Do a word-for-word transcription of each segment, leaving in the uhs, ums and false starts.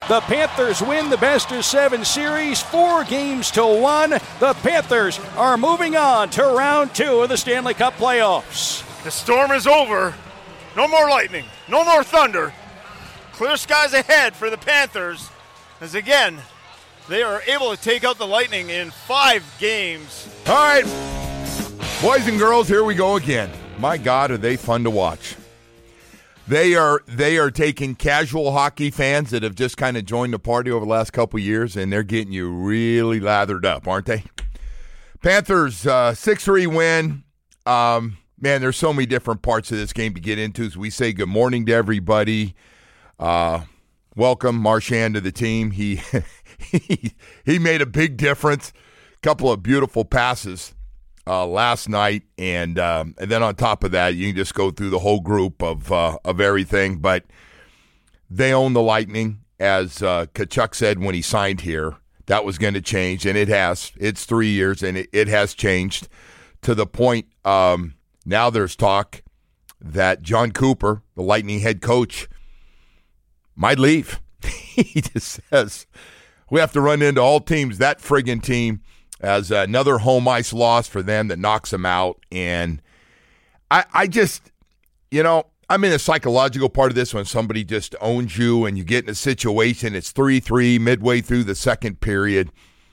The Panthers win the best of seven series, four games to one. The Panthers are moving on to round two of the Stanley Cup playoffs. The storm is over. No more lightning. No more thunder. Clear skies ahead for the Panthers, as again, they are able to take out the Lightning in five games. All right, boys and girls, here we go again. My God, are they fun to watch. They are they are taking casual hockey fans that have just kind of joined the party over the last couple years, and they're getting you really lathered up, aren't they? Panthers, uh, six three win. Um, man, there's so many different parts of this game to get into. So we say good morning to everybody. Uh, welcome, Marchand, to the team. He, he he made a big difference. A couple of beautiful passes uh, last night, and um, and then on top of that, you can just go through the whole group of uh, of everything. But they own the Lightning, as uh, Tkachuk said when he signed here. That was going to change, and it has. It's three years, and it, it has changed to the point um, now there's talk that John Cooper, the Lightning head coach, might leave. He just says, we have to run into all teams, that friggin' team, as another home ice loss for them that knocks them out. And I, I just, you know, I'm in a psychological part of this when somebody just owns you and you get in a situation, it's three three midway through the second period,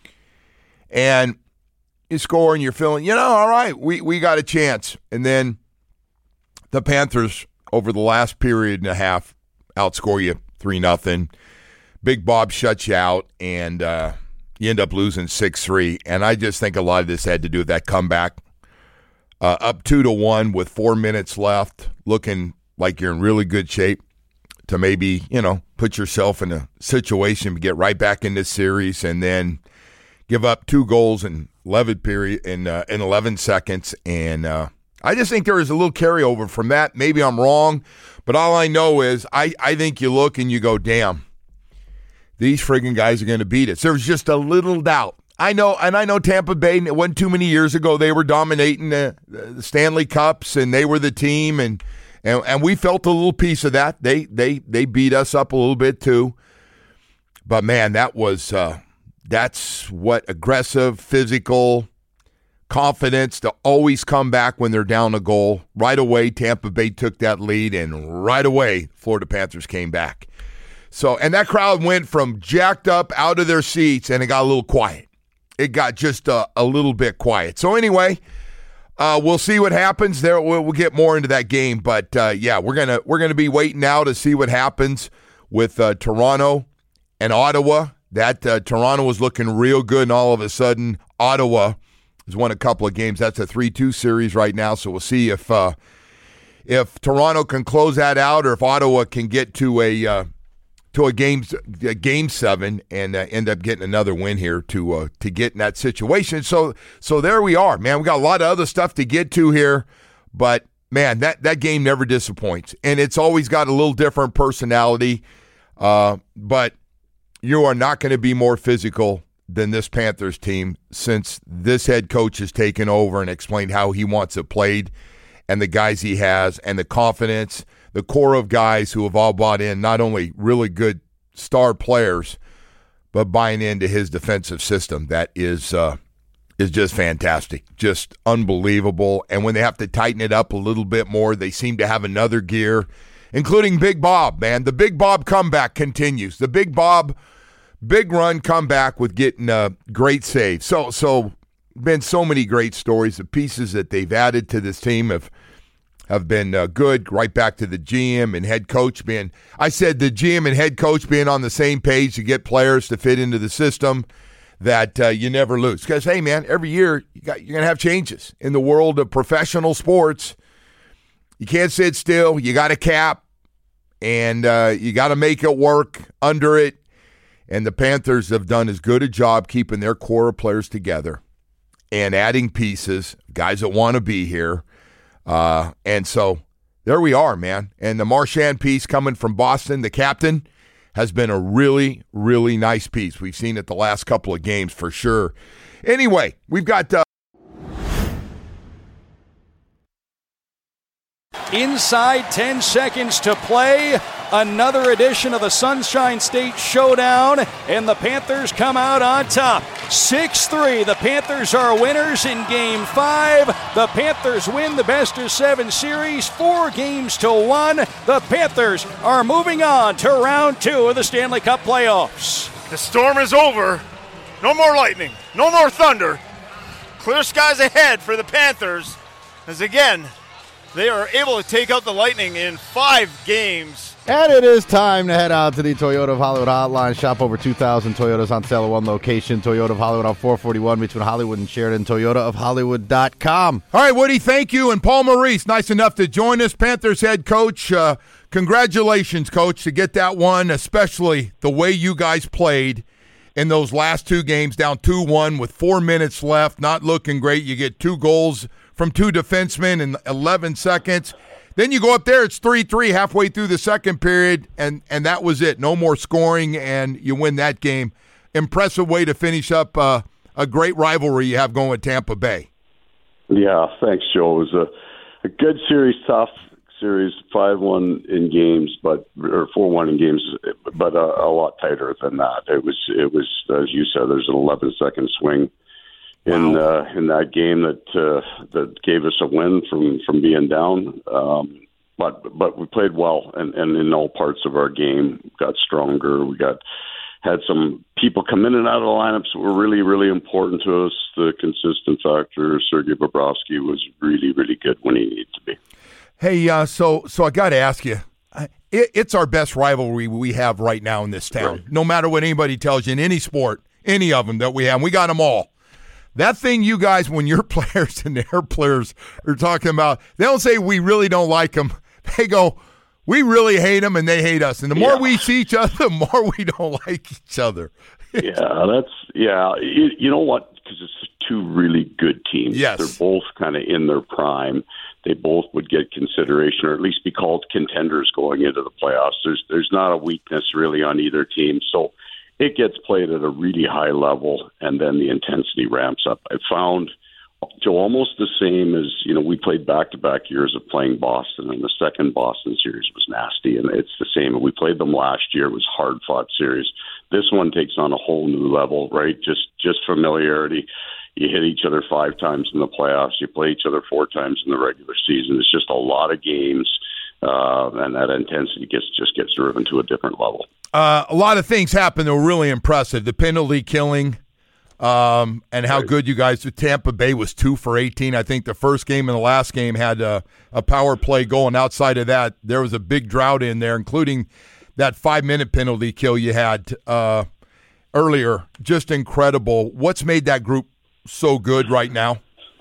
and you score and you're feeling, you know, all right, we, we got a chance. And then the Panthers, over the last period and a half, outscore you three nothing. Big Bob shuts you out, and uh, you end up losing six three. And I just think a lot of this had to do with that comeback. Uh, up two to one with four minutes left, looking like you're in really good shape to maybe, you know, put yourself in a situation to get right back in this series, and then give up two goals in eleven period in uh, in eleven seconds. And uh, I just think there is a little carryover from that. Maybe I'm wrong, but all I know is I, I think you look and you go, damn, these friggin' guys are going to beat us. There was just a little doubt. I know, and I know Tampa Bay, it wasn't too many years ago, they were dominating the, the Stanley Cups, and they were the team, and, and and we felt a little piece of that. They they they beat us up a little bit too. But, man, that was uh, that's what aggressive, physical, confidence to always come back when they're down a goal. Right away, Tampa Bay took that lead, and right away, Florida Panthers came back. So, and that crowd went from jacked up out of their seats, and it got a little quiet. It got just a, a little bit quiet. So anyway, uh, we'll see what happens there. We'll, we'll get more into that game, but uh, yeah, we're gonna we're gonna be waiting now to see what happens with uh, Toronto and Ottawa. That uh, Toronto was looking real good, and all of a sudden, Ottawa has won a couple of games. That's a three two series right now. So we'll see if uh, if Toronto can close that out, or if Ottawa can get to a uh, to a game, a game seven, and uh, end up getting another win here to uh, to get in that situation. So so there we are, man. We got a lot of other stuff to get to here, but man, that, that game never disappoints, and it's always got a little different personality. Uh, but you are not going to be more physical than this Panthers team since this head coach has taken over and explained how he wants it played, and the guys he has, and the confidence. The core of guys who have all bought in, not only really good star players, but buying into his defensive system. That is uh, is just fantastic, just unbelievable. And when they have to tighten it up a little bit more, they seem to have another gear, including Big Bob, man. The Big Bob comeback continues. The Big Bob, big run comeback with getting a great save. So, so been so many great stories. The pieces that they've added to this team have have been uh, good, right back to the G M and head coach being, I said the G M and head coach being on the same page to get players to fit into the system, that uh, you never lose. Because, hey, man, every year you got, you're going to have changes. In the world of professional sports, you can't sit still. You got a cap, and uh, you got to make it work under it. And the Panthers have done as good a job keeping their core of players together and adding pieces, guys that want to be here. Uh, and so there we are, man. And the Marchand piece coming from Boston, the captain, has been a really, really nice piece. We've seen it the last couple of games for sure. Anyway, we've got uh, inside ten seconds to play. Another edition of the Sunshine State Showdown, and the Panthers come out on top. six three, the Panthers are winners in Game five. The Panthers win the best of seven series, four games to one. The Panthers are moving on to round two of the Stanley Cup playoffs. The storm is over. No more lightning. No more thunder. Clear skies ahead for the Panthers, as again, they are able to take out the Lightning in five games. And it is time to head out to the Toyota of Hollywood hotline. Shop over two thousand Toyotas on sale at one location. Toyota of Hollywood on four forty-one between Hollywood and Sheridan. Toyota of Hollywood dot com. All right, Woody, thank you. And Paul Maurice, nice enough to join us, Panthers head coach. Uh, congratulations, coach, to get that one, especially the way you guys played in those last two games, down two one with four minutes left, not looking great. You get two goals from two defensemen in eleven seconds. Then you go up there, it's three three halfway through the second period, and, and that was it. No more scoring, and you win that game. Impressive way to finish up uh, a great rivalry you have going with Tampa Bay. Yeah, thanks, Joe. It was a, a good series, tough series, five one in games, but or four one in games, but a, a lot tighter than that. It was, it was as you said, there's an eleven-second swing in wow. uh, in that game that uh, that gave us a win from, from being down. Um, but but we played well, and, and in all parts of our game, got stronger. We got had some people come in and out of the lineups that were really, really important to us. The consistent factor, Sergei Bobrovsky, was really, really good when he needed to be. Hey, uh, so so I got to ask you, it, it's our best rivalry we have right now in this town. Right. No matter what anybody tells you in any sport, any of them that we have, we got them all. That thing you guys, when your players and their players are talking about, they don't say we really don't like them. They go, we really hate them and they hate us. And the more yeah. we see each other, the more we don't like each other. yeah, that's, yeah. You, you know what? Because it's two really good teams. Yes. They're both kind of in their prime. They both would get consideration or at least be called contenders going into the playoffs. There's, there's not a weakness really on either team. So it gets played at a really high level, and then the intensity ramps up. I found, Joe, almost the same as, you know, we played back-to-back years of playing Boston, and the second Boston series was nasty, and it's the same. We played them last year. It was a hard-fought series. This one takes on a whole new level, right? Just just familiarity. You hit each other five times in the playoffs. You play each other four times in the regular season. It's just a lot of games, uh, and that intensity gets just gets driven to a different level. Uh, a lot of things happened that were really impressive. The penalty killing um, and how right. good you guys did. Tampa Bay was two for eighteen. I think the first game and the last game had a, a power play goal, and outside of that, there was a big drought in there, including that five-minute penalty kill you had uh, earlier. Just incredible. What's made that group so good right now?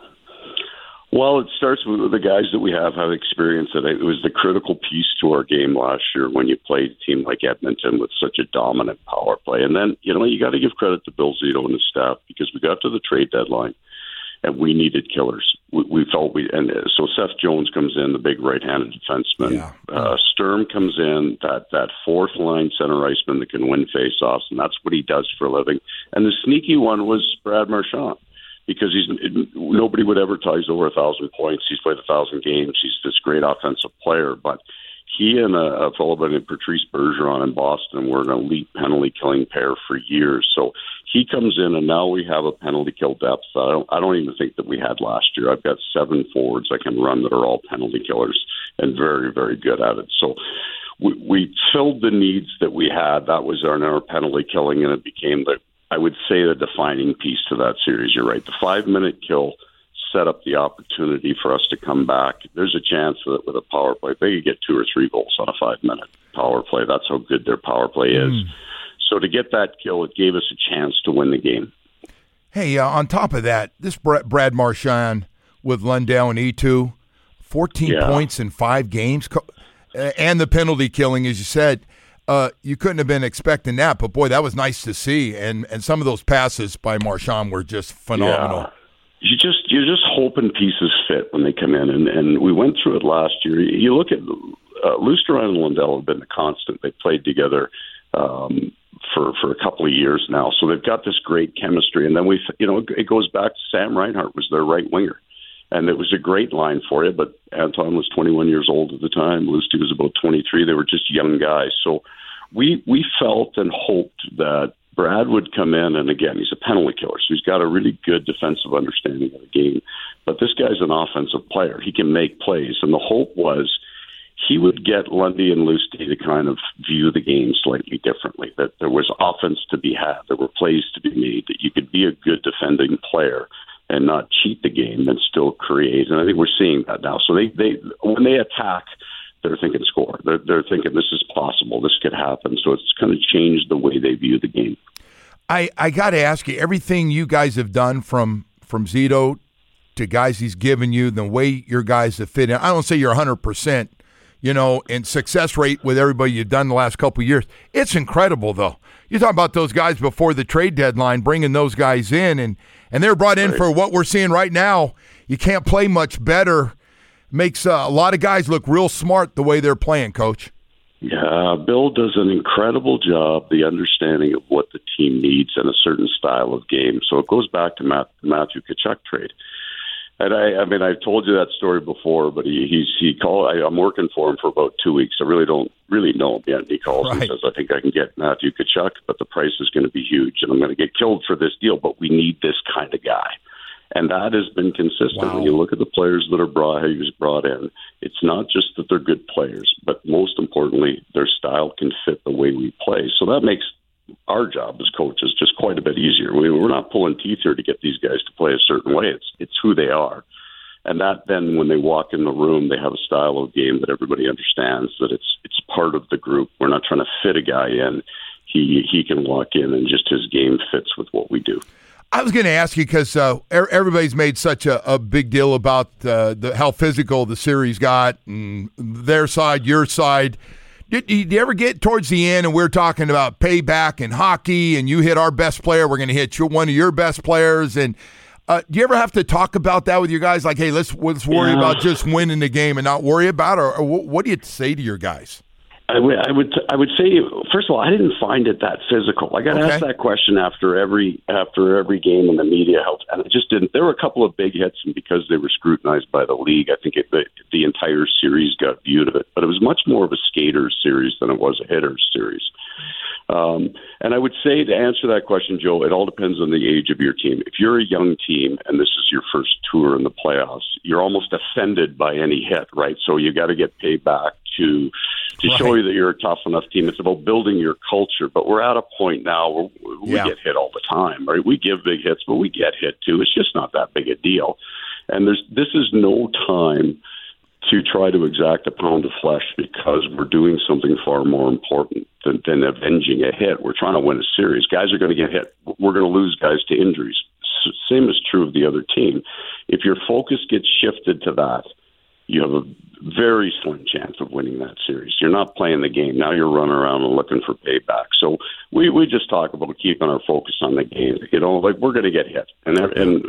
Well, it starts with the guys that we have have experience. That it was the critical piece to our game last year when you played a team like Edmonton with such a dominant power play. And then, you know, you got to give credit to Bill Zito and his staff because we got to the trade deadline and we needed killers. We, we felt we, and so Seth Jones comes in, the big right-handed defenseman. Yeah. Uh, Sturm comes in, that that fourth line center iceman that can win faceoffs, and that's what he does for a living. And the sneaky one was Brad Marchand. Because he's nobody would ever tell he's over a thousand points. He's played a thousand games. He's this great offensive player. But he and a, a fellow by the name Patrice Bergeron in Boston were an elite penalty killing pair for years. So he comes in, and now we have a penalty kill depth. I don't, I don't even think that we had last year. I've got seven forwards I can run that are all penalty killers and very, very good at it. So we, we filled the needs that we had. That was our, our penalty killing, and it became the I would say the defining piece to that series. You're right. The five-minute kill set up the opportunity for us to come back. There's a chance that with a power play, they could get two or three goals on a five-minute power play. That's how good their power play is. Mm. So to get that kill, it gave us a chance to win the game. Hey, uh, on top of that, this Brad Marchand with Lundell and E two, fourteen yeah. points in five games, and the penalty killing, as you said. Uh, you couldn't have been expecting that, but boy, that was nice to see. And and some of those passes by Marchand were just phenomenal. Yeah. You just you're just hoping pieces fit when they come in, and, and we went through it last year. You look at uh, Lusteran and Lundell have been the constant. They played together um, for for a couple of years now, so they've got this great chemistry. And then we, you know, it goes back to Sam Reinhart was their right winger. And it was a great line for you, but Anton was twenty-one years old at the time. Lusty was about twenty-three. They were just young guys. So we we felt and hoped that Brad would come in, and again, he's a penalty killer, so he's got a really good defensive understanding of the game. But this guy's an offensive player. He can make plays, and the hope was he would get Lundy and Lusty to kind of view the game slightly differently, that there was offense to be had, there were plays to be made, that you could be a good defending player and not cheat the game and still create. And I think we're seeing that now. So they, they when they attack, they're thinking score. They're, they're thinking this is possible, this could happen. So it's kind of changed the way they view the game. I, I got to ask you, everything you guys have done from, from Zito to guys he's given you, the way your guys have fit in, I don't say you're one hundred percent, you know, and success rate with everybody you've done the last couple of years. It's incredible, though. You talk about those guys before the trade deadline, bringing those guys in, and, and they're brought in right. for what we're seeing right now. You can't play much better. Makes uh, a lot of guys look real smart the way they're playing, Coach. Yeah, Bill does an incredible job, the understanding of what the team needs and a certain style of game. So it goes back to Matt, Matthew Tkachuk trade. And I, I mean, I've told you that story before, but he, he's he called. I, I'm working for him for about two weeks. I really don't really know him yet. And he calls right. and says, "I think I can get Matthew Tkachuk, but the price is going to be huge, and I'm going to get killed for this deal. But we need this kind of guy." And that has been consistent. Wow. When you look at the players that are brought, he was brought in, it's not just that they're good players, but most importantly, their style can fit the way we play. So that makes our job as coaches just quite a bit easier. We, we're not pulling teeth here to get these guys to play a certain way. It's it's who they are. And that then when they walk in the room, they have a style of game that everybody understands, that it's it's part of the group. We're not trying to fit a guy in. He, he can walk in and just his game fits with what we do. I was going to ask you because uh, everybody's made such a, a big deal about uh, the, how physical the series got, and their side, your side. Did, did you ever get towards the end and we're talking about payback and hockey, and you hit our best player, we're going to hit your, one of your best players, and uh, do you ever have to talk about that with your guys? Like, hey, let's let's worry yeah. about just winning the game and not worry about it, or, or what do you say to your guys? I would, I would, I would say. First of all, I didn't find it that physical. I got okay. asked that question after every after every game, and the media helped, and I just didn't. There were a couple of big hits, and because they were scrutinized by the league, I think it, the, the entire series got viewed of it. But it was much more of a skaters series than it was a hitters series. Um, and I would say, to answer that question, Joe, it all depends on the age of your team. If you're a young team and this is your first tour in the playoffs, you're almost offended by any hit, right? So you got to get paid back to to right. show you that you're a tough enough team. It's about building your culture. But we're at a point now where we yeah. get hit all the time, right? We give big hits, but we get hit too. It's just not that big a deal. And there's this is no time to try to exact a pound of flesh because we're doing something far more important than, than avenging a hit. We're trying to win a series. Guys are going to get hit. We're going to lose guys to injuries. S- same is true of the other team. If your focus gets shifted to that, you have a very slim chance of winning that series. You're not playing the game. Now you're running around and looking for payback. So we, we just talk about keeping our focus on the game. You know, like we're going to get hit. And, and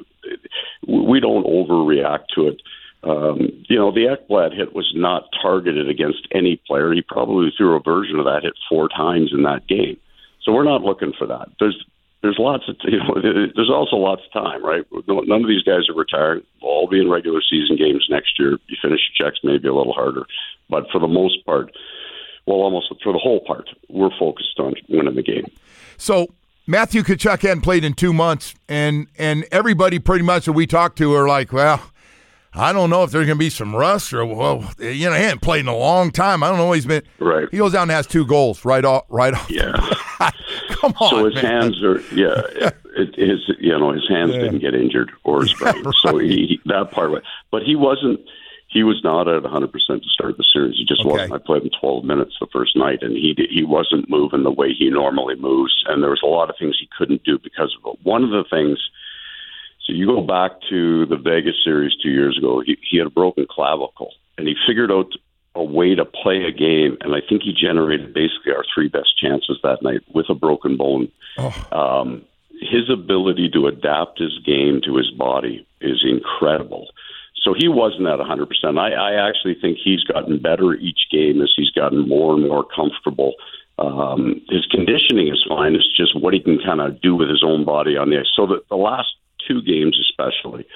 we don't overreact to it. Um, you know, the Ekblad hit was not targeted against any player. He probably threw a version of that hit four times in that game. So we're not looking for that. There's there's lots of, you know, there's also lots of time, right? None of these guys are retiring. We'll all be in regular season games next year. You finish your checks maybe a little harder. But for the most part, well, almost for the whole part, we're focused on winning the game. So Matthew Tkachuk hadn't played in two months, and, and everybody pretty much that we talked to are like, well, I don't know if there's going to be some rust or, well, you know, he hadn't played in a long time. I don't know. He's been right. He goes down and has two goals right off. Right off. Yeah. Come on. So his man. hands are, yeah, it, it, his, you know, his hands yeah. didn't get injured or his brain. Right. So he, that part of it. But he wasn't, he was not at one hundred percent to start the series. He just okay. wasn't. I played him twelve minutes the first night, and he he wasn't moving the way he normally moves. And there was a lot of things he couldn't do because of it. One of the things, so you go back to the Vegas series two years ago, he, he had a broken clavicle, and he figured out a way to play a game, and I think he generated basically our three best chances that night with a broken bone. Oh. Um, his ability to adapt his game to his body is incredible. So he wasn't at one hundred percent. I, I actually think he's gotten better each game as he's gotten more and more comfortable. Um, his conditioning is fine. It's just what he can kind of do with his own body on the ice. So that the last two games especially,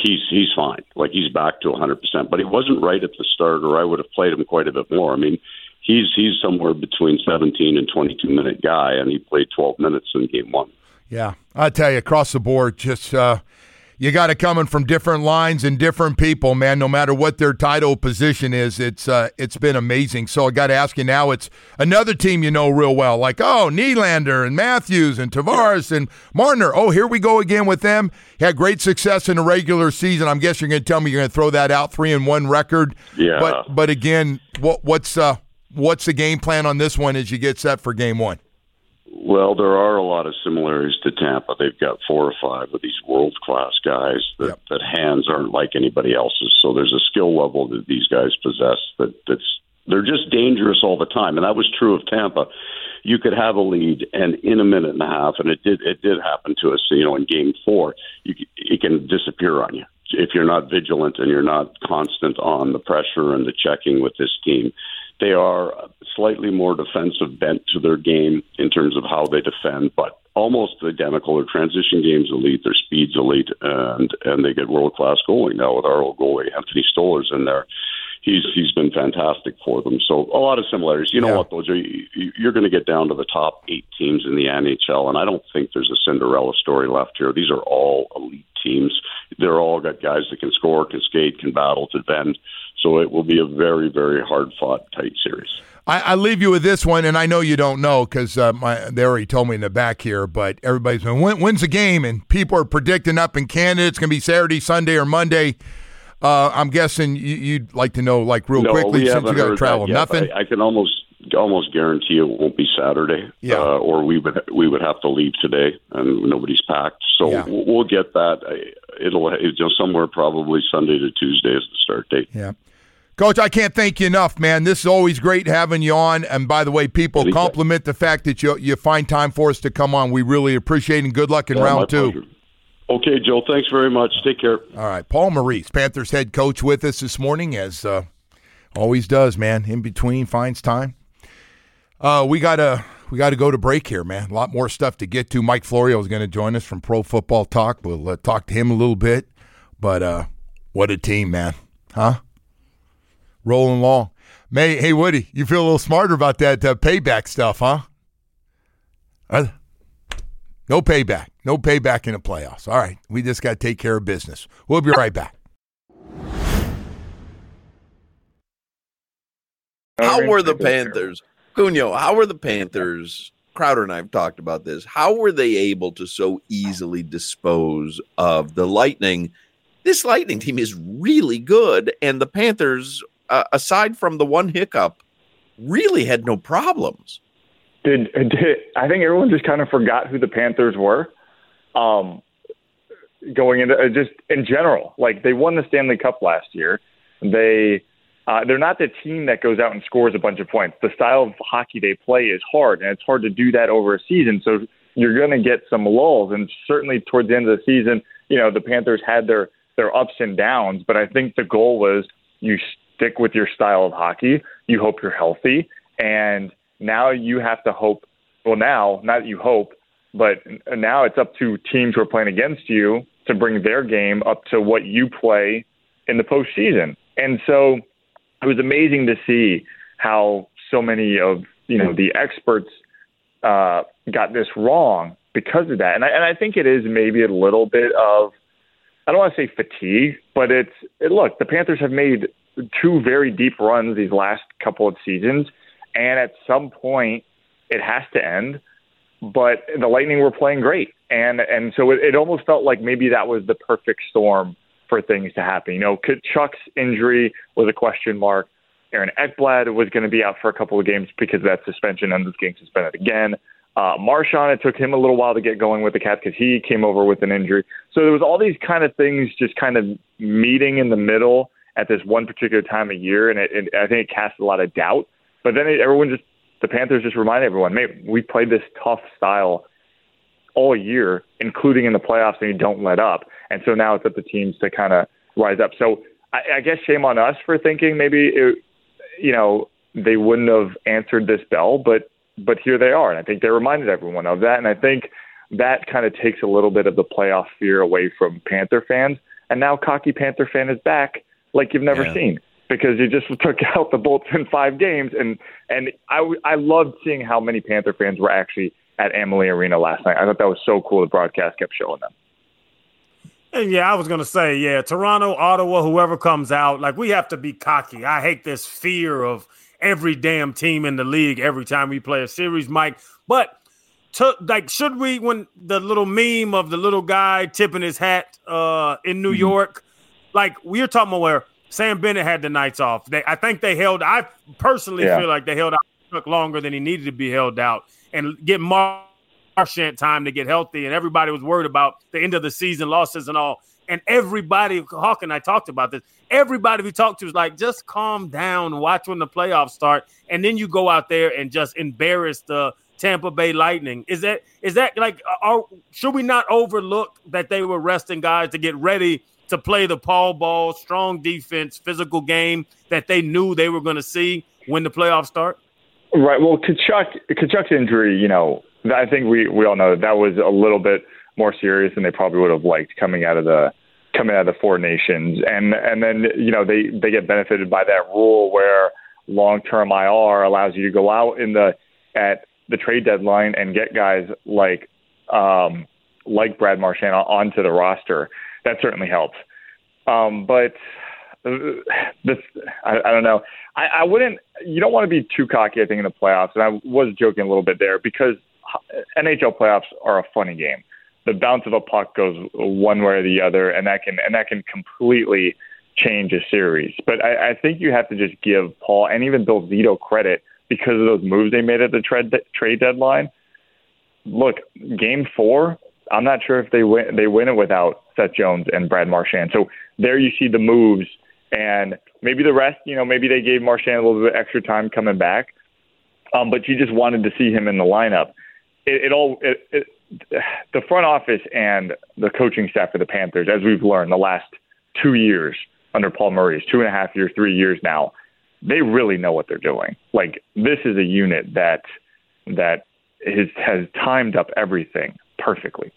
he's he's fine. Like, he's back to one hundred percent. But he wasn't right at the start, or I would have played him quite a bit more. I mean, he's he's somewhere between seventeen and twenty-two minute guy, and he played twelve minutes in game one. Yeah, I tell you, across the board, just uh, you got it coming from different lines and different people, man. No matter what their title position is, it's uh, it's been amazing. So I got to ask you now. It's another team you know real well, like oh Nylander and Matthews and Tavares and Marner. Oh, here we go again with them. Had great success in the regular season. I'm guessing you're going to tell me you're going to throw that out, three and one record. Yeah. But but again, what what's uh what's the game plan on this one as you get set for game one? Well, there are a lot of similarities to Tampa. They've got four or five of these world-class guys that, yep. that hands aren't like anybody else's. So there's a skill level that these guys possess that that's they're just dangerous all the time. And that was true of Tampa. You could have a lead, and in a minute and a half, and it did it did happen to us. You know, in Game Four, you, it can disappear on you if you're not vigilant and you're not constant on the pressure and the checking with this team. They are slightly more defensive bent to their game in terms of how they defend, but almost identical. Their transition game's elite, their speed's elite, and and they get world-class goalie now with our old goalie, Anthony Stoller's in there. He's he's been fantastic for them. So a lot of similarities. You know yeah. what, though, Jay? You're going to get down to the top eight teams in the N H L, and I don't think there's a Cinderella story left here. These are all elite teams. They're all got guys that can score, can skate, can battle, to defend. So it will be a very, very hard-fought, tight series. I, I leave you with this one, and I know you don't know because uh, my they already told me in the back here, but everybody's been, when, when's the game? And people are predicting up in Canada it's going to be Saturday, Sunday, or Monday. Uh, I'm guessing you, you'd like to know, like, real no, quickly since you got to travel. Nothing? I, I can almost almost guarantee it won't be Saturday, yeah. uh, or we would we would have to leave today, and nobody's packed. So yeah. we'll, we'll get that. It'll you know, somewhere probably Sunday to Tuesday is the start date. Yeah. Coach, I can't thank you enough, man. This is always great having you on. And by the way, people compliment the fact that you you find time for us to come on. We really appreciate it, and good luck in yeah, round two. Pleasure. Okay, Joe, thanks very much. Take care. All right. Paul Maurice, Panthers head coach, with us this morning, as uh, always does, man. In between, finds time. Uh, we got to we got to go to break here, man. A lot more stuff to get to. Mike Florio is going to join us from Pro Football Talk. We'll uh, talk to him a little bit. But uh, what a team, man. Huh? Rolling along. May, hey, Woody, you feel a little smarter about that uh, payback stuff, huh? Uh, no payback. No payback in the playoffs. All right. We just got to take care of business. We'll be right back. How were the Panthers, Cunio, how were the Panthers, Crowder and I have talked about this, how were they able to so easily dispose of the Lightning? This Lightning team is really good, and the Panthers, uh, aside from the one hiccup, really had no problems. Did, did I think everyone just kind of forgot who the Panthers were, um, going into uh, just in general. Like, they won the Stanley Cup last year. They uh, they're not the team that goes out and scores a bunch of points. The style of hockey they play is hard, and it's hard to do that over a season. So you're going to get some lulls, and certainly towards the end of the season, you know, the Panthers had their their ups and downs. But I think the goal was you stick with your style of hockey. You hope you're healthy, and now you have to hope. Well, now not that you hope. But now it's up to teams who are playing against you to bring their game up to what you play in the postseason. And so it was amazing to see how so many of, you know, the experts uh, got this wrong because of that. And I, and I think it is maybe a little bit of, I don't want to say fatigue, but it's, it, look, the Panthers have made two very deep runs these last couple of seasons. And at some point it has to end. But the Lightning were playing great. And and so it, it almost felt like maybe that was the perfect storm for things to happen. You know, Chuck's injury was a question mark. Aaron Ekblad was going to be out for a couple of games because of that suspension, and this game suspended again. Uh, Marchand, it took him a little while to get going with the Cats because he came over with an injury. So there was all these kind of things just kind of meeting in the middle at this one particular time of year, and it, it, I think it cast a lot of doubt. But then it, everyone just, the Panthers just remind everyone, man, we played this tough style all year, including in the playoffs, and you don't let up. And so now it's up to teams to kind of rise up. So I, I guess shame on us for thinking maybe, it, you know, they wouldn't have answered this bell, but but here they are. And I think they reminded everyone of that. And I think that kind of takes a little bit of the playoff fear away from Panther fans. and now cocky Panther fan is back like you've never yeah. seen, because you just took out the Bolts in five games. And, and I, I loved seeing how many Panther fans were actually at Amalie Arena last night. I thought that was so cool. The broadcast kept showing them. And yeah, I was going to say, yeah, Toronto, Ottawa, whoever comes out, like, we have to be cocky. I hate this fear of every damn team in the league every time we play a series, Mike. But, to, like, should we, when the little meme of the little guy tipping his hat uh, in New mm-hmm. York, like, we're talking about where Sam Bennett had the nights off. They, I think they held, I personally yeah. feel like they held out longer than he needed to be held out, and get Marchand time to get healthy. And everybody was worried about the end of the season losses and all. And everybody, Hawk and I talked about this, everybody we talked to was like, just calm down, watch when the playoffs start, and then you go out there and just embarrass the Tampa Bay Lightning. Is that is that like, are, should we not overlook that they were resting guys to get ready to play the Paul ball, strong defense, physical game that they knew they were going to see when the playoffs start? Right. Well, Tkachuk, Tkachuk's injury, you know, I think we, we all know that that was a little bit more serious than they probably would have liked coming out of the coming out of the Four Nations. And and then, you know, they, they get benefited by that rule where long-term I R allows you to go out in the at the trade deadline and get guys like um, like Brad Marchand onto the roster. That certainly helps. Um, but this, I, I don't know. I, I wouldn't. You don't want to be too cocky, I think, in the playoffs. And I was joking a little bit there, because N H L playoffs are a funny game. The bounce of a puck goes one way or the other, and that can and that can completely change a series. But I, I think you have to just give Paul and even Bill Zito credit because of those moves they made at the trade trade deadline. Look, Game Four, I'm not sure if they win they win it without Seth Jones and Brad Marchand. So there you see the moves, and maybe the rest, you know, maybe they gave Marchand a little bit extra time coming back, um, but you just wanted to see him in the lineup. It, it all it, it, the front office and the coaching staff for the Panthers, as we've learned the last two years under Paul Maurice, two and a half years, three years now, they really know what they're doing. Like, this is a unit that that is, has timed up everything perfectly.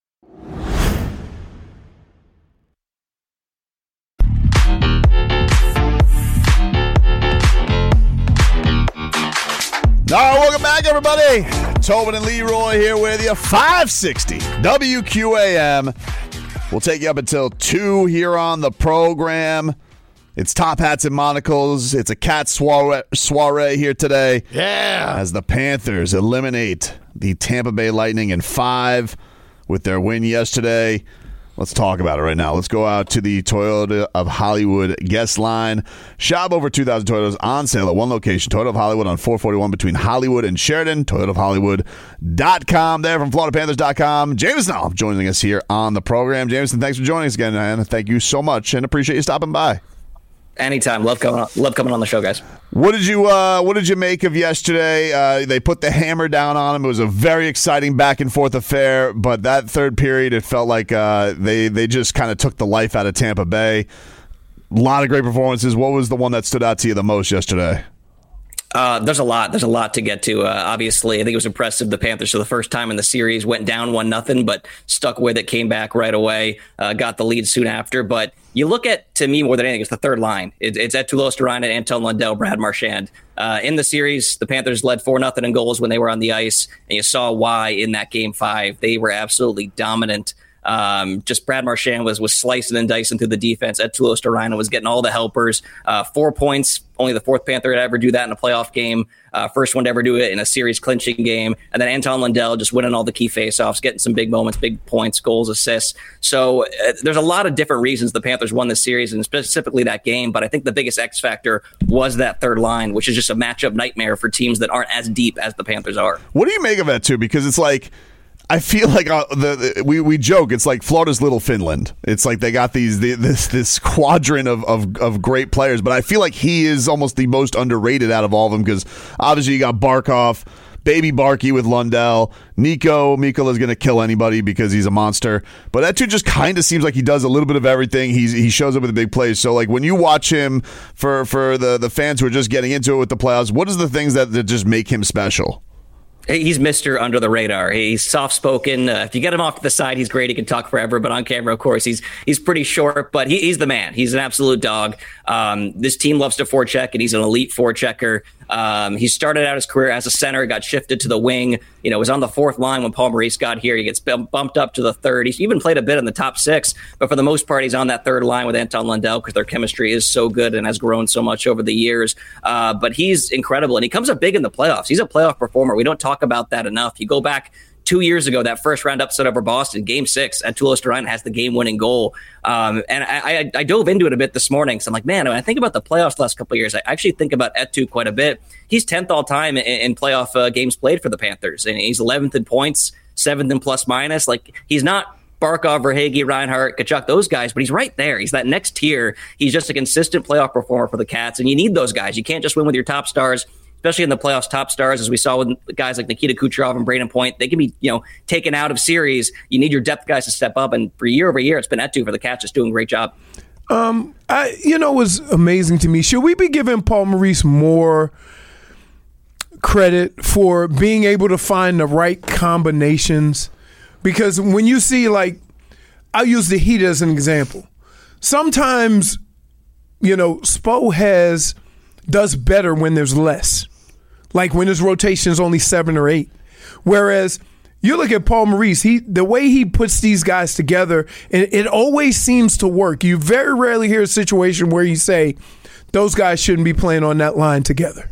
All right, welcome back, everybody. Tobin and Leroy here with you. five sixty W Q A M. We'll take you up until two here on the program. It's Top Hats and Monocles. It's a cat soiree, soiree here today. Yeah. As the Panthers eliminate the Tampa Bay Lightning in five with their win yesterday. Let's talk about it right now. Let's go out to the Toyota of Hollywood guest line. Shop over two thousand Toyotas on sale at one location. Toyota of Hollywood on four forty-one between Hollywood and Sheridan. Toyota of Hollywood dot com. There from Florida Panthers dot com. Jameson Alf joining us here on the program. Jameson, thanks for joining us again, man. Thank you so much, and appreciate you stopping by. Anytime. Love coming on, love coming on the show, guys. What did you uh, What did you make of yesterday? Uh, they put the hammer down on him. It was a very exciting back and forth affair, but that third period, it felt like uh, they they just kind of took the life out of Tampa Bay. A lot of great performances. What was the one that stood out to you the most yesterday? Uh, there's a lot. There's a lot to get to. Uh, obviously, I think it was impressive. The Panthers, for the first time in the series, went down one nothing, but stuck with it, came back right away, uh, got the lead soon after. But you look at, to me, more than anything, it's the third line. It, it's Eetu Luostarinen, Anton Lundell, Brad Marchand. Uh, in the series, the Panthers led four nothing in goals when they were on the ice, and you saw why in that game five. They were absolutely dominant. Um, just Brad Marchand was was slicing and dicing through the defense. Eetu Luostarinen was getting all the helpers. Uh, four points, only the fourth Panther to ever do that in a playoff game. Uh, first one to ever do it in a series clinching game. And then Anton Lundell just winning all the key faceoffs, getting some big moments, big points, goals, assists. So uh, there's a lot of different reasons the Panthers won this series, and specifically that game. But I think the biggest X factor was that third line, which is just a matchup nightmare for teams that aren't as deep as the Panthers are. What do you make of that, too? Because it's like, I feel like uh, the, the we we joke it's like Florida's little Finland. It's like they got these the, this this quadrant of, of of great players, but I feel like he is almost the most underrated out of all of them because obviously you got Barkov, baby Barky with Lundell, Nico Mikkola is going to kill anybody because he's a monster, but that dude just kind of seems like he does a little bit of everything. He's he shows up with the big plays. So like when you watch him for for the the fans who are just getting into it with the playoffs, what is the things that, that just make him special? He's Mister Under the Radar. He's soft-spoken. Uh, if you get him off to the side, he's great. He can talk forever. But on camera, of course, he's he's pretty short. But he, he's the man. He's an absolute dog. Um, this team loves to forecheck, and he's an elite forechecker. Um, he started out his career as a center, got shifted to the wing. You know, was on the fourth line when Paul Maurice got here. He gets bumped up to the third. He's even played a bit in the top six, but for the most part, he's on that third line with Anton Lundell because their chemistry is so good and has grown so much over the years. Uh, but he's incredible, and he comes up big in the playoffs. He's a playoff performer. We don't talk about that enough. You go back two years ago, that first round upset over Boston, game six, at Tulos has the game-winning goal. Um, and I, I, I dove into it a bit this morning. So I'm like, man, when I think about the playoffs the last couple of years, I actually think about Etu quite a bit. He's tenth all-time in, in playoff uh, games played for the Panthers. And he's eleventh in points, seventh in plus-minus. Like, he's not Barkov, Verhaeghe, Reinhart, Tkachuk, those guys, but he's right there. He's that next tier. He's just a consistent playoff performer for the Cats, and you need those guys. You can't just win with your top stars, especially in the playoffs, top stars, as we saw with guys like Nikita Kucherov and Brayden Point. They can be, you know, taken out of series. You need your depth guys to step up, and for year over year, it's been Etu for the Cats, just doing a great job. Um, I, you know, it was amazing to me. Should we be giving Paul Maurice more credit for being able to find the right combinations? Because when you see, like, I'll use the Heat as an example. Sometimes, you know, Spo has does better when there's less. Like when his rotation is only seven or eight. Whereas you look at Paul Maurice, he the way he puts these guys together, it, it always seems to work. You very rarely hear a situation where you say those guys shouldn't be playing on that line together.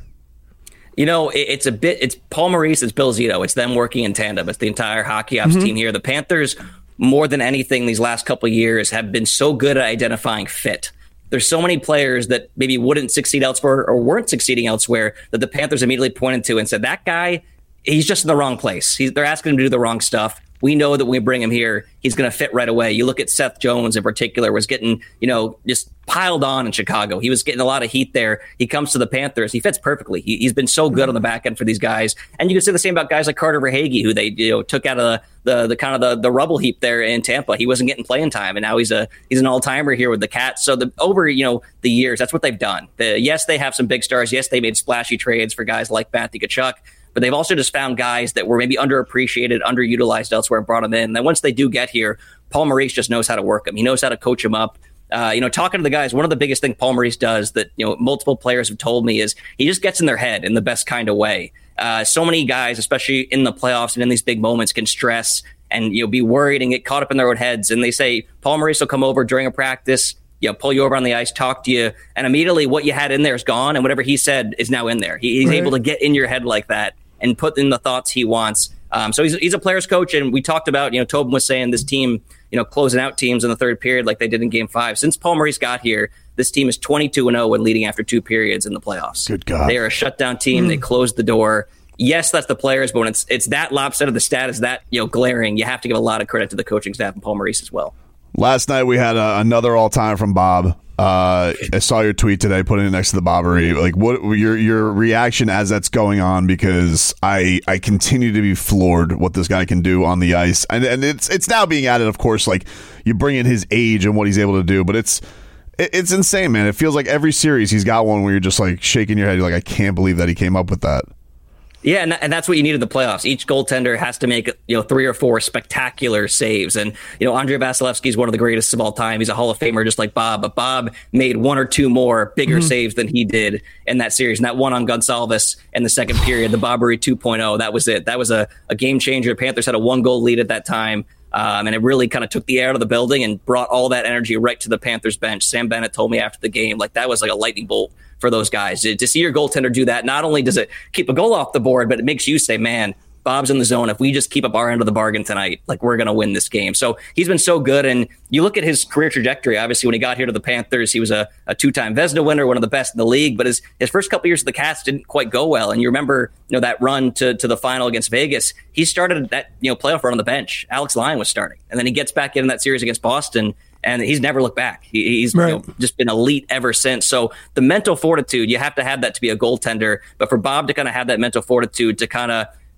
You know, it, it's a bit, it's Paul Maurice, it's Bill Zito. It's them working in tandem. It's the entire hockey ops mm-hmm. team here. The Panthers, more than anything these last couple of years, have been so good at identifying fit. There's so many players that maybe wouldn't succeed elsewhere or weren't succeeding elsewhere that the Panthers immediately pointed to and said, that guy, he's just in the wrong place. He's, they're asking him to do the wrong stuff. We know that when we bring him here, he's going to fit right away. You look at Seth Jones in particular, was getting, you know, just piled on in Chicago. He was getting a lot of heat there. He comes to the Panthers. He fits perfectly. He, he's been so good on the back end for these guys. And you can say the same about guys like Carter Verhaeghe, who they, you know, took out of the, the, the kind of the, the rubble heap there in Tampa. He wasn't getting playing time, and now he's a he's an all-timer here with the Cats. So the over, you know, the years, that's what they've done. The, yes, they have some big stars. Yes, they made splashy trades for guys like Matthew Tkachuk. But they've also just found guys that were maybe underappreciated, underutilized elsewhere and brought them in. And then once they do get here, Paul Maurice just knows how to work them. He knows how to coach them up. Uh, you know, talking to the guys, one of the biggest things Paul Maurice does that, you know, multiple players have told me is he just gets in their head in the best kind of way. Uh, so many guys, especially in the playoffs and in these big moments, can stress and, you know, be worried and get caught up in their own heads. And they say Paul Maurice will come over during a practice, you know, pull you over on the ice, talk to you, and immediately what you had in there is gone, and whatever he said is now in there. He, he's right. able to get in your head like that and put in the thoughts he wants. Um, so he's he's a player's coach, and we talked about, you know, Tobin was saying this team, you know, closing out teams in the third period like they did in Game Five. Since Paul Maurice got here, this team is twenty-two and oh when leading after two periods in the playoffs. Good God. They are a shutdown team. Mm. They closed the door. Yes, that's the players, but when it's it's that lopsided, the stat is that, you know, glaring, you have to give a lot of credit to the coaching staff and Paul Maurice as well. Last night we had a, another all-time from Bob. Uh, I saw your tweet today, putting it next to the Bobbery. Like, what your your reaction as that's going on? Because I I continue to be floored what this guy can do on the ice, and and it's it's now being added, of course. Like, you bring in his age and what he's able to do, but it's it's insane, man. It feels like every series he's got one where you're just like shaking your head. You're like, I can't believe that he came up with that. Yeah, and, and that's what you need in the playoffs. Each goaltender has to make, you know, three or four spectacular saves. And, you know, Andrei Vasilevsky is one of the greatest of all time. He's a Hall of Famer just like Bob. But Bob made one or two more bigger mm-hmm. saves than he did in that series. And that one on Gonsalves in the second period, the Bobbery two point oh, that was it. That was a, a game changer. The Panthers had a one-goal lead at that time. Um, and it really kind of took the air out of the building and brought all that energy right to the Panthers bench. Sam Bennett told me after the game, like, that was like a lightning bolt for those guys. To, to see your goaltender do that, not only does it keep a goal off the board, but it makes you say, man, Bob's in the zone. If we just keep up our end of the bargain tonight, like, we're going to win this game. So he's been so good. And you look at his career trajectory. Obviously, when he got here to the Panthers, he was a, a two-time Vezina winner, one of the best in the league. But his, his first couple years of the Cats didn't quite go well. And you remember, you know, that run to, to the final against Vegas. He started that, you know, playoff run on the bench. Alex Lyon was starting. And then he gets back in that series against Boston, and he's never looked back. He, he's right. you know, just been elite ever since. So the mental fortitude, you have to have that to be a goaltender. But for Bob to kind of have that mental fortitude to kind of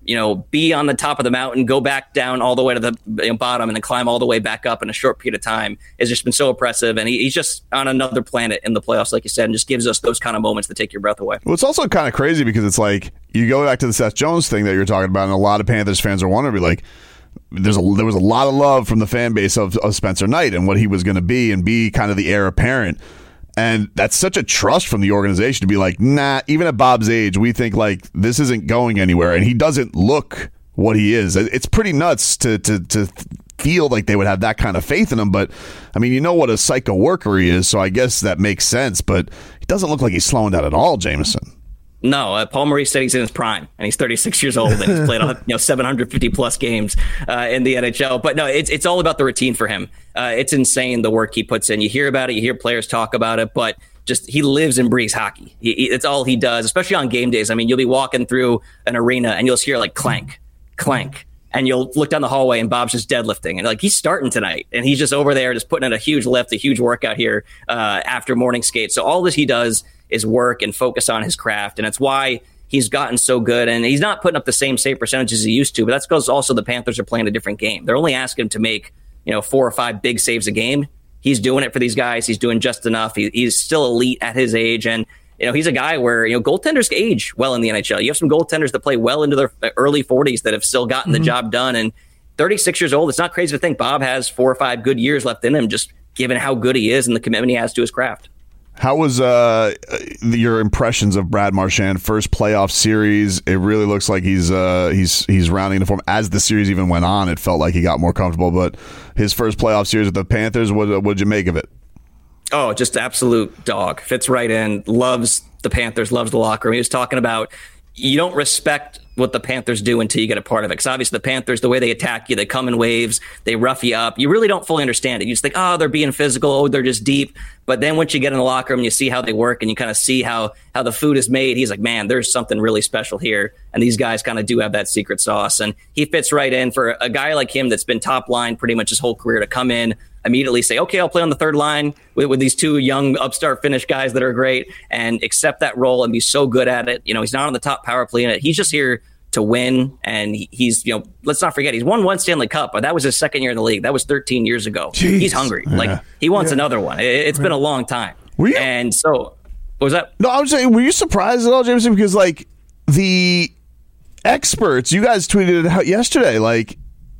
you know, be on the top of the mountain, go back down all the way to the you know, bottom, and then climb all the way back up in a short period of time has just been so impressive. And he, he's just on another planet in the playoffs, like you said, and just gives us those kind of moments that take your breath away. Well, it's also kind of crazy because it's like you go back to the Seth Jones thing that you're talking about, and a lot of Panthers fans are wondering, like, there's a there was a lot of love from the fan base of, of Spencer Knight and what he was going to be and be kind of the heir apparent. And that's such a trust from the organization to be like, nah, even at Bob's age, we think like this isn't going anywhere. And he doesn't look what he is. It's pretty nuts to to to feel like they would have that kind of faith in him. But I mean, you know what a psycho worker he is, so I guess that makes sense. But he doesn't look like he's slowing down at all, Jameson. No, uh, Paul Maurice said he's in his prime, and he's thirty-six years old, and he's played you know seven hundred fifty plus games uh, in the N H L. But no, it's it's all about the routine for him. Uh, it's insane the work he puts in. You hear about it, you hear players talk about it, but just he lives and breathes hockey. He, he, it's all he does, especially on game days. I mean, you'll be walking through an arena, and you'll hear like clank, clank, and you'll look down the hallway, and Bob's just deadlifting, and like he's starting tonight, and he's just over there, just putting in a huge lift, a huge workout here uh, after morning skate. So all this he does is work and focus on his craft, and it's why he's gotten so good, and he's not putting up the same save percentages he used to, but that's because also the Panthers are playing a different game. They're only asking him to make, you know, four or five big saves a game. He's doing it for these guys. He's doing just enough. He, he's still elite at his age, and you know he's a guy where you know goaltenders age well in the N H L. You have some goaltenders that play well into their early forties that have still gotten mm-hmm. the job done, and thirty-six years old, it's not crazy to think Bob has four or five good years left in him, just given how good he is and the commitment he has to his craft. How was uh, your impressions of Brad Marchand first playoff series? It really looks like he's uh, he's he's rounding the form as the series even went on. It felt like he got more comfortable, but his first playoff series with the Panthers, what what'd you make of it? Oh, just absolute dog. Fits right in. Loves the Panthers. Loves the locker room. He was talking about you don't respect what the Panthers do until you get a part of it. Because obviously the Panthers, the way they attack you, they come in waves, they rough you up. You really don't fully understand it. You just think, oh, they're being physical, oh, they're just deep. But then once you get in the locker room, you see how they work and you kind of see how how the food is made. He's like, man, there's something really special here. And these guys kind of do have that secret sauce. And he fits right in for a guy like him that's been top line pretty much his whole career to come in, immediately say, okay, I'll play on the third line with, with these two young upstart Finnish guys that are great and accept that role and be so good at it. You know, he's not on the top power play in it. He's just here to win. And he's, you know, let's not forget, he's won one Stanley Cup, but that was his second year in the league. That was thirteen years ago. Jeez. He's hungry. Yeah. Like he wants yeah. another one. It, it's yeah. been a long time. Were you, and so what was that? No, I was saying, were you surprised at all, Jameson? Because like the experts, you guys tweeted it out yesterday, like,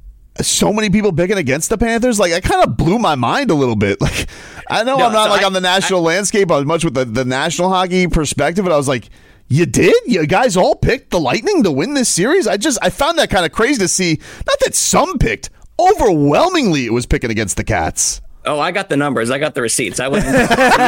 so many people picking against the Panthers. Like, it kind of blew my mind a little bit. Like, I know no, I'm not so like I, on the national I, landscape. I was much with the, the national hockey perspective, but I was like, you did? You guys all picked the Lightning to win this series? I just, I found that kind of crazy to see. Not that some picked. Overwhelmingly, it was picking against the Cats. Oh, I got the numbers. I got the receipts. I wouldn't.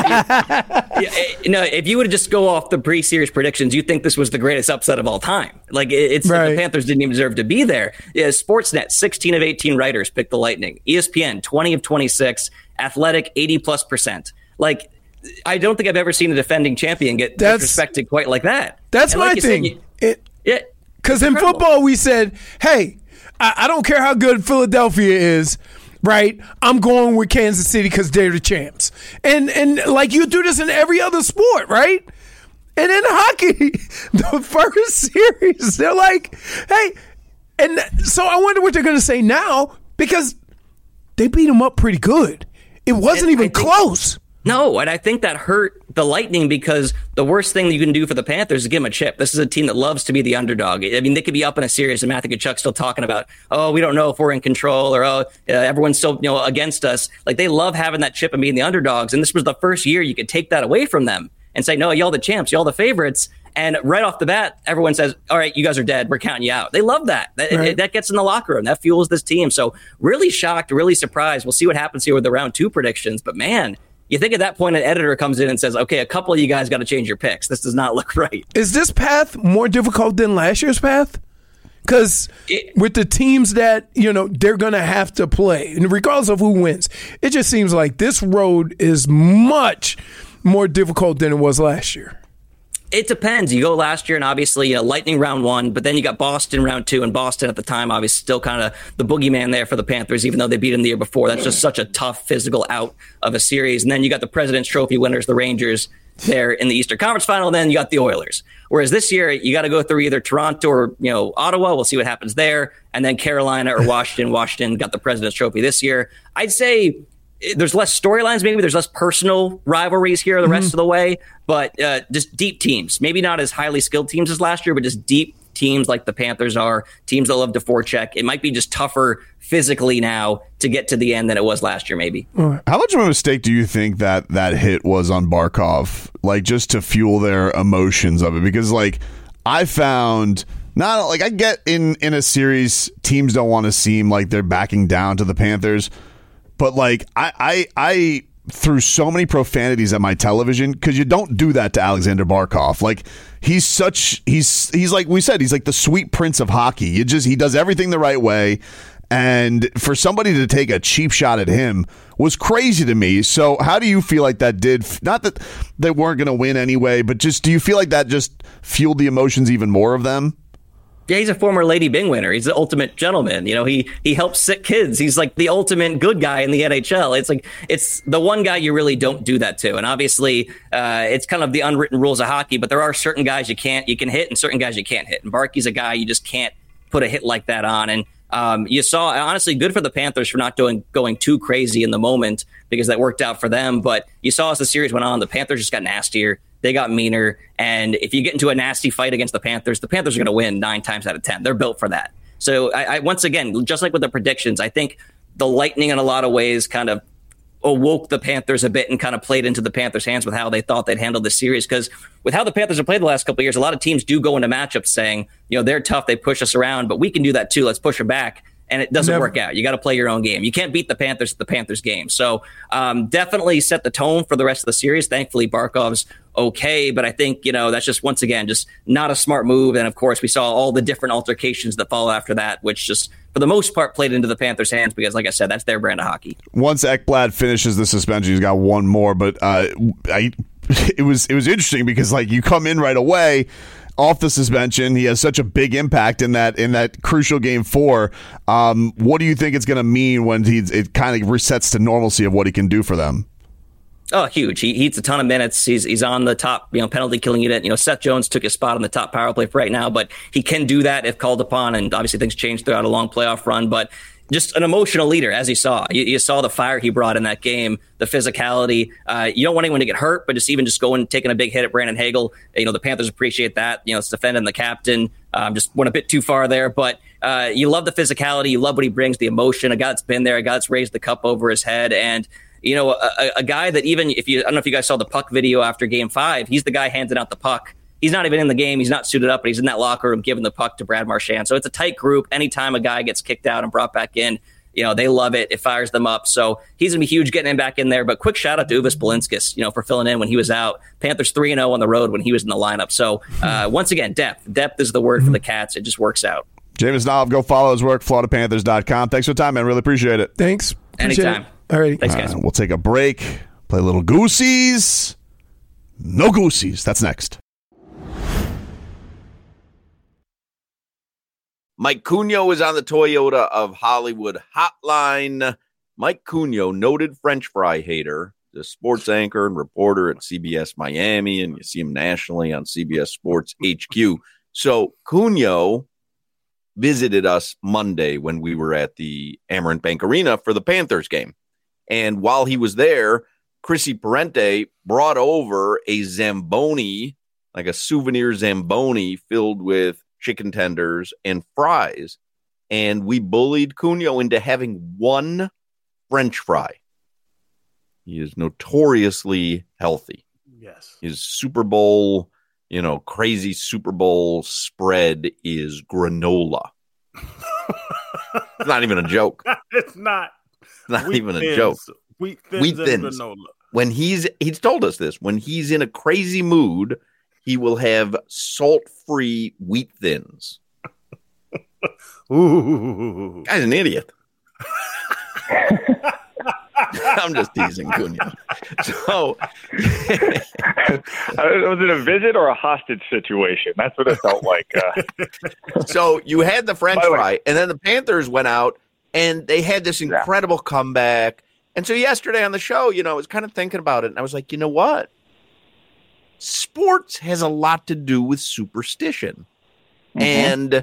You know, if you would just go off the pre-series predictions, you'd think this was the greatest upset of all time. Like it's right. like the Panthers didn't even deserve to be there. Yeah, Sportsnet, sixteen of eighteen writers picked the Lightning. E S P N, twenty of twenty-six. Athletic, eighty plus percent. Like, I don't think I've ever seen a defending champion get that's, disrespected quite like that. That's and my like thing. Said, you, it, yeah, because in football we said, hey, I, I don't care how good Philadelphia is. Right, I'm going with Kansas City because they're the champs, and and like you do this in every other sport, right? And in hockey, the first series, they're like, hey, and so I wonder what they're going to say now because they beat them up pretty good. It wasn't and even think, close. No, and I think that hurt the Lightning because the worst thing that you can do for the Panthers is give them a chip. This is a team that loves to be the underdog. I mean, they could be up in a series and Matthew Tkachuk's still talking about, oh, we don't know if we're in control or, oh, uh, everyone's still you know against us. Like, they love having that chip and being the underdogs. And this was the first year you could take that away from them and say, no, y'all the champs, y'all the favorites. And right off the bat, everyone says, all right, you guys are dead. We're counting you out. They love that. That, right. it, that gets in the locker room. That fuels this team. So really shocked, really surprised. We'll see what happens here with the round two predictions. But, man, you think at that point an editor comes in and says, okay, a couple of you guys got to change your picks. This does not look right. Is this path more difficult than last year's path? Because with the teams that, you know, they're going to have to play, and regardless of who wins, it just seems like this road is much more difficult than it was last year. It depends. You go last year and obviously, you know, Lightning round one, but then you got Boston round two, and Boston at the time, obviously still kind of the boogeyman there for the Panthers, even though they beat them the year before. That's just such a tough physical out of a series. And then you got the President's Trophy winners, the Rangers. there in the Eastern Conference Final. Then you got the Oilers. Whereas this year, you got to go through either Toronto or, you know, Ottawa. We'll see what happens there. And then Carolina or Washington. Washington got the President's Trophy this year. I'd say there's less storylines, maybe there's less personal rivalries here the rest mm-hmm. of the way, but uh, just deep teams. Maybe not as highly skilled teams as last year, but just deep teams like the Panthers are, teams that love to forecheck. It might be just tougher physically now to get to the end than it was last year, maybe. How much of a mistake do you think that that hit was on Barkov, like just to fuel their emotions of it? Because like I found not like I get in in a series, teams don't want to seem like they're backing down to the Panthers, but like I I, I threw so many profanities at my television because you don't do that to Alexander Barkov. Like he's such he's he's like we said, he's like the sweet prince of hockey. You just he does everything the right way. And for somebody to take a cheap shot at him was crazy to me. So how do you feel like that did, not that they weren't going to win anyway, but just do you feel like that just fueled the emotions even more of them? Yeah, he's a former Lady Byng winner. He's the ultimate gentleman. You know, he he helps sick kids. He's like the ultimate good guy in the N H L. It's like it's the one guy you really don't do that to. And obviously, uh, it's kind of the unwritten rules of hockey. But there are certain guys you can't you can hit, and certain guys you can't hit. And Barkey's a guy you just can't put a hit like that on. And um, you saw, honestly, good for the Panthers for not doing going too crazy in the moment because that worked out for them. But you saw as the series went on, the Panthers just got nastier. They got meaner. And if you get into a nasty fight against the Panthers, the Panthers are going to win nine times out of ten. They're built for that. So I, I once again, just like with the predictions, I think the Lightning in a lot of ways kind of awoke the Panthers a bit and kind of played into the Panthers' hands with how they thought they'd handle this series. Because with how the Panthers have played the last couple of years, a lot of teams do go into matchups saying, you know, they're tough, they push us around, but we can do that too. Let's push them back. And it doesn't Never. work out. You got to play your own game. You can't beat the Panthers at the Panthers game. So um, definitely set the tone for the rest of the series. Thankfully, Barkov's okay. But I think, you know, that's just, once again, just not a smart move. And, of course, we saw all the different altercations that follow after that, which just, for the most part, played into the Panthers' hands because, like I said, that's their brand of hockey. Once Ekblad finishes the suspension, he's got one more. But uh, I, it was it was interesting because, like, you come in right away off the suspension. He has such a big impact in that in that crucial game four. Um, what do you think it's going to mean when he's, it kind of resets to normalcy of what he can do for them? Oh, huge. He, he eats a ton of minutes. He's he's on the top, you know, penalty killing unit. You know, Seth Jones took his spot on the top power play for right now, but he can do that if called upon. And obviously things change throughout a long playoff run. But just an emotional leader, as you saw. You, you saw the fire he brought in that game, the physicality. Uh, you don't want anyone to get hurt, but just even just going taking a big hit at Brandon Hagel. You know, the Panthers appreciate that. You know, it's defending the captain. Um, just went a bit too far there, but uh, you love the physicality. You love what he brings, the emotion. A guy that's been there, a guy that's raised the cup over his head, and you know, a, a guy that even if you, I don't know if you guys saw the puck video after Game Five. He's the guy handing out the puck. He's not even in the game. He's not suited up, but he's in that locker room giving the puck to Brad Marchand. So it's a tight group. Anytime a guy gets kicked out and brought back in, you know, they love it. It fires them up. So he's going to be huge getting him back in there. But quick shout out to Uvis Balinskis, you know, for filling in when he was out. Panthers three and oh on the road when he was in the lineup. So uh, once again, depth. Depth is the word for the Cats. It just works out. Jameis Nolf, go follow his work, Florida Panthers dot com. Thanks for the time, man. Really appreciate it. Thanks. Appreciate Anytime. It. All right. Thanks, guys. Uh, we'll take a break, play a little Goosies. No Goosies. That's next. Mike Cugno is on the Toyota of Hollywood hotline. Mike Cugno, noted French fry hater, the sports anchor and reporter at C B S Miami, and you see him nationally on C B S Sports H Q. So Cugno visited us Monday when we were at the Amerant Bank Arena for the Panthers game. And while he was there, Chrissy Parente brought over a Zamboni, like a souvenir Zamboni filled with chicken tenders and fries, and we bullied Cugno into having one French fry. He is notoriously healthy. Yes. His Super Bowl, you know, crazy Super Bowl spread is granola. It's not even a joke. It's not. It's not Wheat even a thins. joke. Wheat thins, Wheat and thins. granola. When he's he's told us this, when he's in a crazy mood, he will have salt-free wheat thins. Ooh. Guy's an idiot. I'm just teasing Cugno. So, was it a visit or a hostage situation? That's what it felt like. Uh, so you had the French By the way- fry, and then the Panthers went out, and they had this incredible comeback. And so yesterday on the show, you know, I was kind of thinking about it, and I was like, you know what? sports has a lot to do with superstition. Mm-hmm. And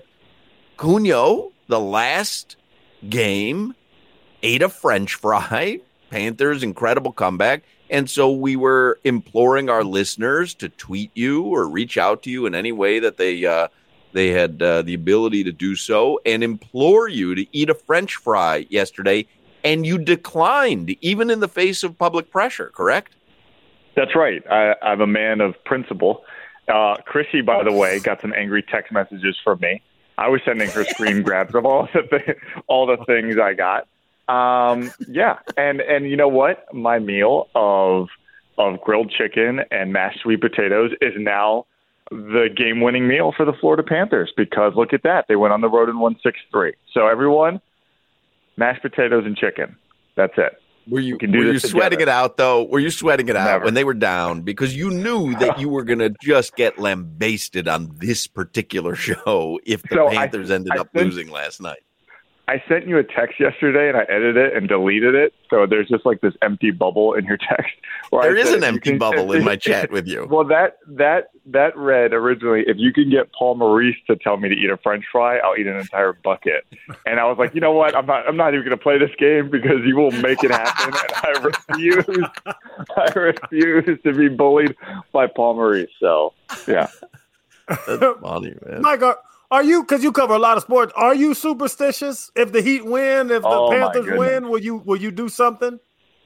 Cunio, the last game, ate a French fry. Panthers, incredible comeback. And so we were imploring our listeners to tweet you or reach out to you in any way that they uh, they had uh, the ability to do so, and implore you to eat a French fry yesterday. And you declined, even in the face of public pressure, correct? That's right. I, I'm a man of principle. Uh, Chrissy, by the way, got some angry text messages from me. I was sending her screen grabs of all the th- all the things I got. Um, yeah, and and you know what? My meal of of grilled chicken and mashed sweet potatoes is now the game-winning meal for the Florida Panthers, because look at that. They went on the road and won six three. So everyone, mashed potatoes and chicken. That's it. Were you, we can do were you this sweating together. it out, though? Were you sweating it out Never. when they were down? Because you knew that you were going to just get lambasted on this particular show if the So I- Panthers ended I up think- losing last night. I sent you a text yesterday, and I edited it and deleted it. So there's just like this empty bubble in your text. Where There I is said, an if you empty can- bubble in my chat with you. Well, that that that read originally, if you can get Paul Maurice to tell me to eat a French fry, I'll eat an entire bucket. And I was like, you know what? I'm not. I'm not even going to play this game because you will make it happen. And I refuse. I refuse to be bullied by Paul Maurice. So yeah, That's funny, man. Mike, are, are you, because you cover a lot of sports, are you superstitious? If the Heat win, if the Oh, my Panthers goodness. win, will you will you do something?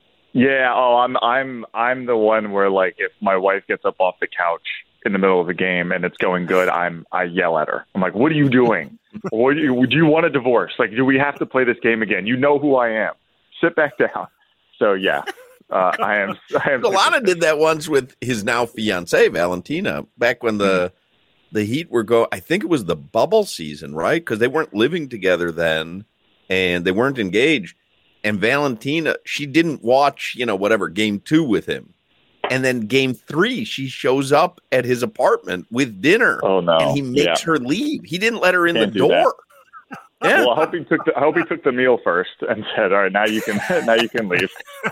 yeah. Oh, I'm I'm I'm the one where, like, if my wife gets up off the couch in the middle of a game and it's going good, I'm I yell at her. I'm like, "What are you doing? What do you, do you want a divorce? Like, do we have to play this game again? You know who I am. Sit back down." So yeah, uh, I am. I am. Solana did that once with his now fiancee Valentina back when the the Heat were go. I think it was the bubble season, right? Because they weren't living together then, and they weren't engaged. And Valentina, she didn't watch, you know, whatever game two with him, and then game three, she shows up at his apartment with dinner. Oh no! And he makes Yeah. her leave. He didn't let her in Can't the do that. door. Yeah. Well, I hope he took. The, I hope he took the meal first and said, "All right, now you can. Now you can leave."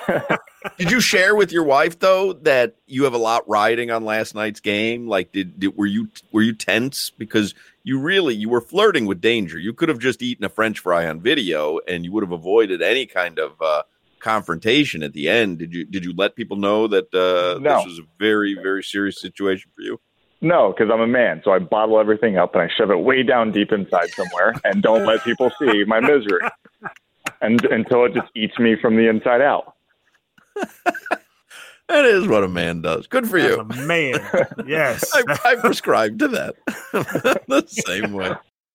Did you share with your wife though that you have a lot riding on last night's game? Like, did, did were you were you tense because you really you were flirting with danger? You could have just eaten a French fry on video, and you would have avoided any kind of uh, confrontation at the end. Did you did you let people know that uh, No. this was a very very serious situation for you? No, because I'm a man, so I bottle everything up and I shove it way down deep inside somewhere, and don't let people see my misery, and until it just eats me from the inside out. That is what a man does. Good for you. As a man, yes. I, I prescribe to that the same way.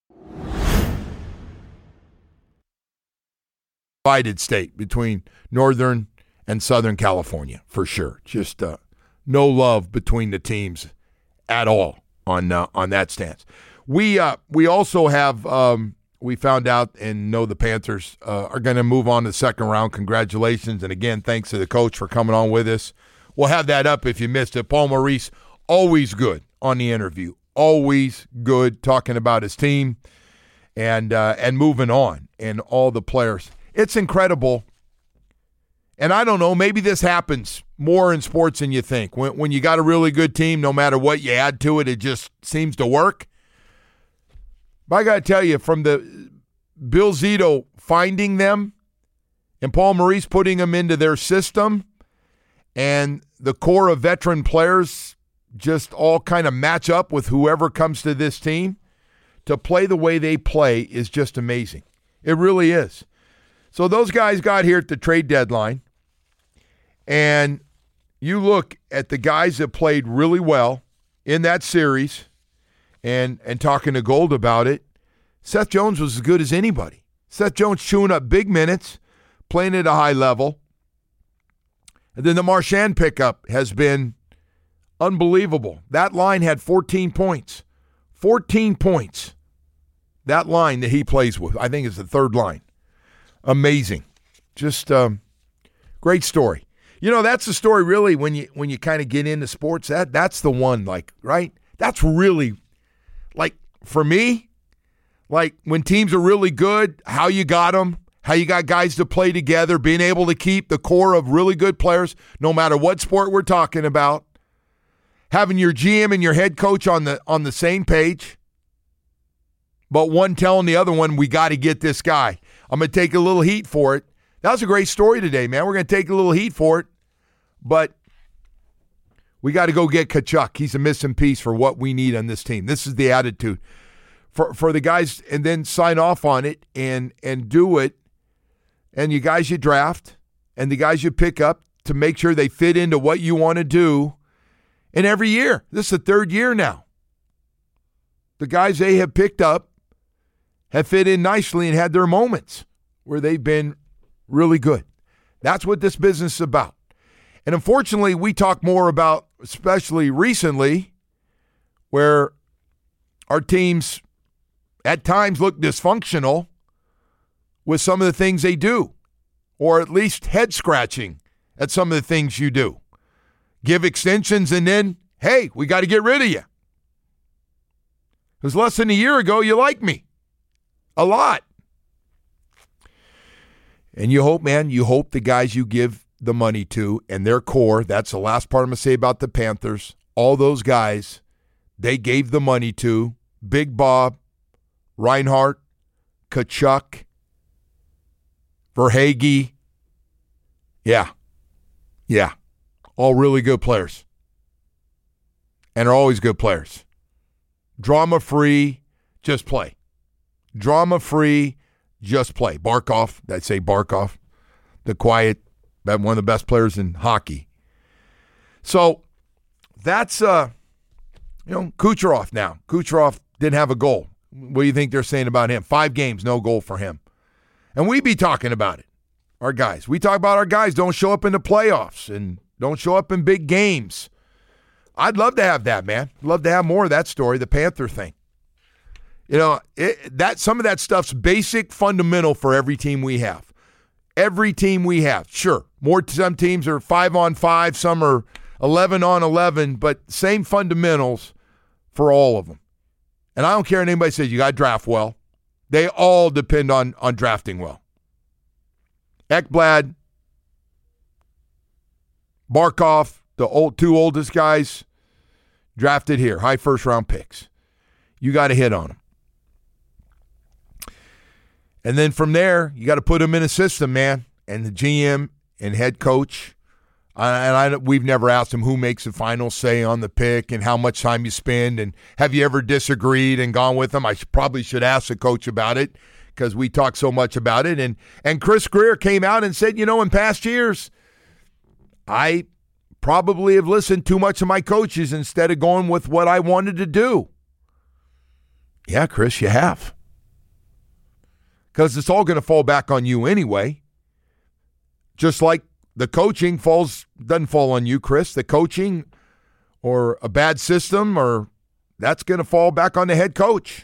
Divided state between Northern and Southern California, for sure. Just uh, no love between the teams at all on uh, on that stance. We uh, we also have um, we found out and know the Panthers uh, are going to move on to the second round. Congratulations, and again, thanks to the coach for coming on with us. We'll have that up if you missed it. Paul Maurice, always good on the interview, always good talking about his team and uh, and moving on and all the players. It's incredible. And I don't know, maybe this happens more in sports than you think. When when you got a really good team, no matter what you add to it, it just seems to work. But I got to tell you, from the Bill Zito finding them and Paul Maurice putting them into their system and the core of veteran players just all kind of match up with whoever comes to this team, to play the way they play is just amazing. It really is. So those guys got here at the trade deadline, and you look at the guys that played really well in that series, and and talking to Gold about it, Seth Jones was as good as anybody. Seth Jones chewing up big minutes, playing at a high level. And then the Marchand pickup has been unbelievable. That line had fourteen points. fourteen points. That line that he plays with, I think, is the third line. Amazing. Just um, great story. You know, that's the story really when you when you kind of get into sports. That that's the one, like, right? That's really, like, for me, like when teams are really good, how you got them, how you got guys to play together, being able to keep the core of really good players, no matter what sport we're talking about, having your G M and your head coach on the on the same page, but one telling the other one, we got to get this guy. I'm going to take a little heat for it. That was a great story today, man. We're going to take a little heat for it, but we got to go get Tkachuk. He's a missing piece for what we need on this team. This is the attitude for for the guys, and then sign off on it and and do it. And you guys you draft and the guys you pick up to make sure they fit into what you want to do. And every year, this is the third year now. The guys they have picked up have fit in nicely and had their moments where they've been really good. That's what this business is about. And unfortunately, we talk more about, especially recently, where our teams at times look dysfunctional with some of the things they do, or at least head-scratching at some of the things you do. Give extensions and then, hey, we got to get rid of you. Because less than a year ago, you liked me. A lot. And you hope, man, you hope the guys you give the money to and their core, that's the last part I'm going to say about the Panthers, all those guys they gave the money to, Big Bob, Reinhart, Tkachuk, Verhaeghe. Yeah. Yeah. All really good players. And are always good players. Drama-free, just play. Drama-free, just play. Barkov, I'd say Barkov, the quiet, one of the best players in hockey. So that's, uh, you know, Kucherov now. Kucherov didn't have a goal. What do you think they're saying about him? Five games, no goal for him. And we be talking about it, our guys. We talk about our guys don't show up in the playoffs and don't show up in big games. I'd love to have that, man. Love to have more of that story, the Panther thing. You know, it, that some of that stuff's basic, fundamental for every team we have. Every team we have. Sure, more some teams are five on five, some are eleven on eleven, but same fundamentals for all of them. And I don't care if anybody says you got to draft well. They all depend on, on drafting well. Ekblad, Barkov, the old two oldest guys, drafted here, high first-round picks. You got to hit on them. And then from there, you got to put them in a system, man. And the G M and head coach, uh, and I, we've never asked him who makes the final say on the pick and how much time you spend, and have you ever disagreed and gone with them? I should, probably should ask the coach about it because we talk so much about it. And and Chris Greer came out and said, you know, in past years, I probably have listened too much to my coaches instead of going with what I wanted to do. Yeah, Chris, you have. Because it's all going to fall back on you anyway. Just like the coaching falls doesn't fall on you, Chris. The coaching or a bad system, or that's going to fall back on the head coach.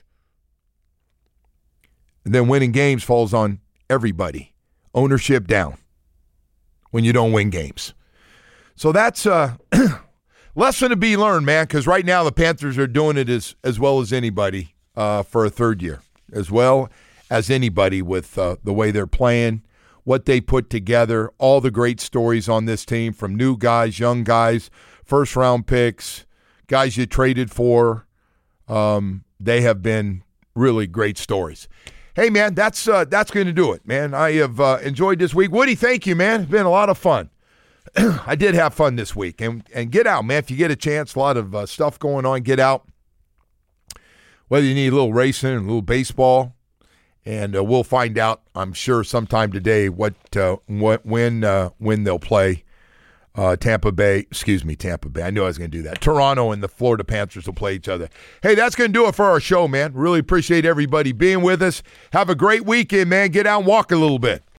And then winning games falls on everybody. Ownership down when you don't win games. So that's a lesson to be learned, man, because right now the Panthers are doing it as, as well as anybody uh, for a third year, as well as anybody with uh, the way they're playing, what they put together, all the great stories on this team from new guys, young guys, first-round picks, guys you traded for. Um, they have been really great stories. Hey, man, that's uh, that's going to do it, man. I have uh, enjoyed this week. Woody, thank you, man. It's been a lot of fun. I did have fun this week. And, and get out, man. If you get a chance, a lot of uh, stuff going on, get out. Whether you need a little racing and a little baseball. And uh, we'll find out, I'm sure, sometime today what, uh, what when uh, when they'll play uh, Tampa Bay. Excuse me, Tampa Bay. I knew I was going to do that. Toronto and the Florida Panthers will play each other. Hey, that's going to do it for our show, man. Really appreciate everybody being with us. Have a great weekend, man. Get out and walk a little bit.